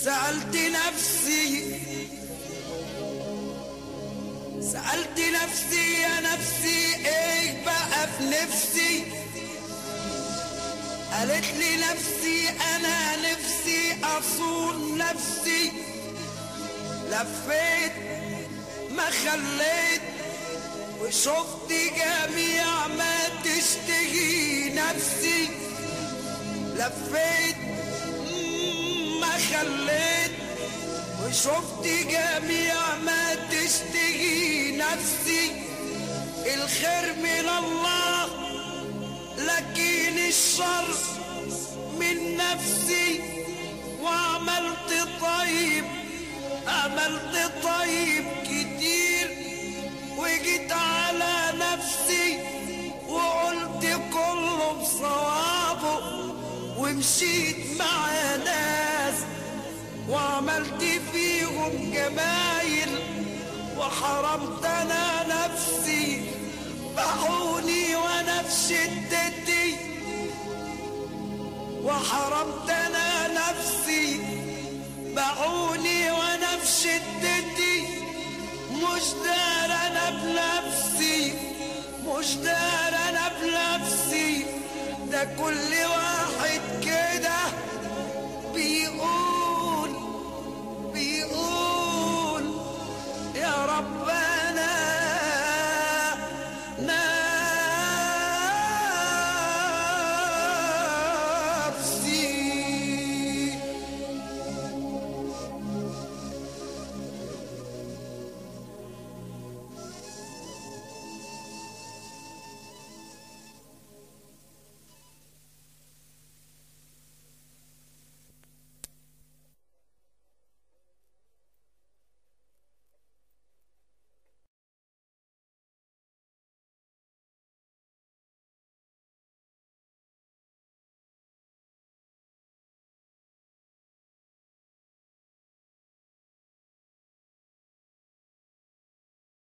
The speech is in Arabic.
سألت نفسي يا نفسي ايه بقى في نفسي؟ قالت لي نفسي انا نفسي اصون نفسي. لفيت ما خليت وشفت جميع ما تشتهي نفسي. لفيت ما خليت وشفت جميع ما تشتهي نفسي. الخير من الله لكن الشر من نفسي. وعملت طيب كتير وجيت على نفسي وقلت كله بصوابه ومشيت مع ناس وعملت فيهم جمايل وحرمت انا نفسي. باعوني وانا في شدتي وحرمت انا نفسي. باعوني وانا في شدتي مش دار انا بنفسي. ده كل واحد